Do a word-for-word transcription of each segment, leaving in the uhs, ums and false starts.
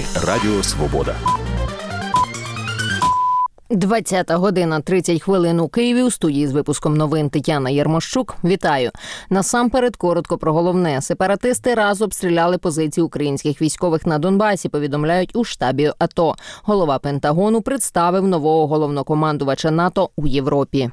Радіо Свобода. двадцята година тридцять хвилин у Києві. У студії з випуском новин Тетяна Єрмощук. Вітаю. Насамперед коротко про головне. Сепаратисти раз обстріляли позиції українських військових на Донбасі, повідомляють у штабі АТО. Голова Пентагону представив нового головнокомандувача НАТО у Європі.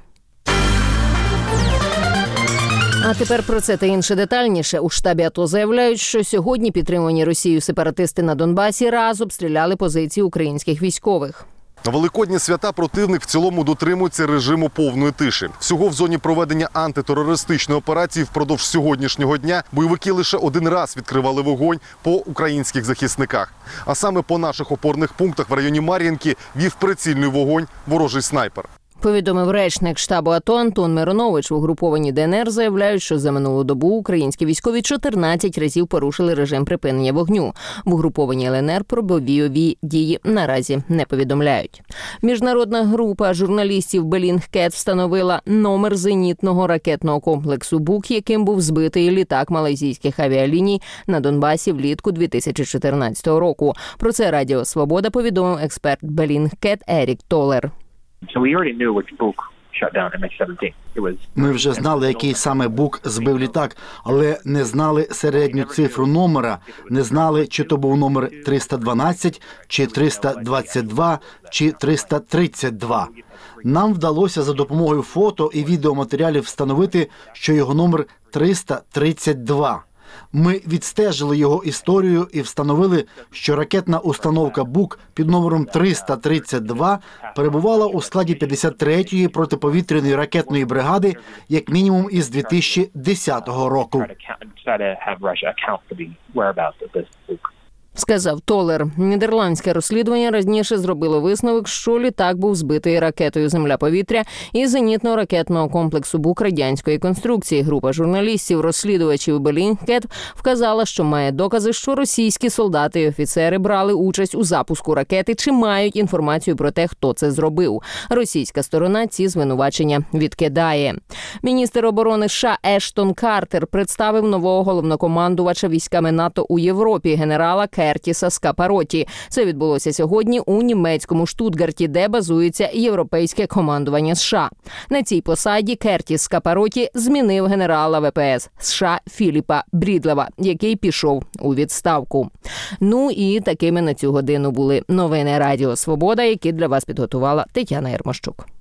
А тепер про це та інше детальніше. У штабі АТО заявляють, що сьогодні підтримувані Росією сепаратисти на Донбасі раз обстріляли позиції українських військових. На Великодні свята противник в цілому дотримується режиму повної тиші. Всього в зоні проведення антитерористичної операції впродовж сьогоднішнього дня бойовики лише один раз відкривали вогонь по українських захисниках. А саме по наших опорних пунктах в районі Мар'їнки вів прицільний вогонь ворожий снайпер. Повідомив речник штабу АТО Антон Миронович. В угрупованні ДНР заявляють, що за минулу добу українські військові чотирнадцять разів порушили режим припинення вогню. В угрупованні ЛНР про бойові дії наразі не повідомляють. Міжнародна група журналістів Bellingcat встановила номер зенітного ракетного комплексу «Бук», яким був збитий літак малайзійських авіаліній на Донбасі влітку дві тисячі чотирнадцятого року. Про це Радіо Свобода повідомив експерт Bellingcat Ерік Толер. Ми вже знали, який саме «Бук» збив літак, але не знали середню цифру номера, не знали, чи то був номер триста дванадцять, чи триста двадцять два, чи триста тридцять два. Нам вдалося за допомогою фото і відеоматеріалів встановити, що його номер триста тридцять два. Ми відстежили його історію і встановили, що ракетна установка «Бук» під номером триста тридцять два перебувала у складі п'ятдесят третьої протиповітряної ракетної бригади як мінімум із дві тисячі десятого року. Сказав Толер. Нідерландське розслідування раніше зробило висновок, що літак був збитий ракетою «Земля-повітря» із зенітно-ракетного комплексу «Бук» радянської конструкції. Група журналістів-розслідувачів Bellingcat вказала, що має докази, що російські солдати і офіцери брали участь у запуску ракети, чи мають інформацію про те, хто це зробив. Російська сторона ці звинувачення відкидає. Міністр оборони США Ештон Картер представив нового головнокомандувача військами НАТО у Європі, генерала Кертіса Скапароті. Це відбулося сьогодні у німецькому Штутгарті, де базується європейське командування США. На цій посаді Кертіс Скапароті змінив генерала ВПС США Філіпа Брідлева, який пішов у відставку. Ну і такими на цю годину були новини Радіо Свобода, які для вас підготувала Тетяна Єрмощук.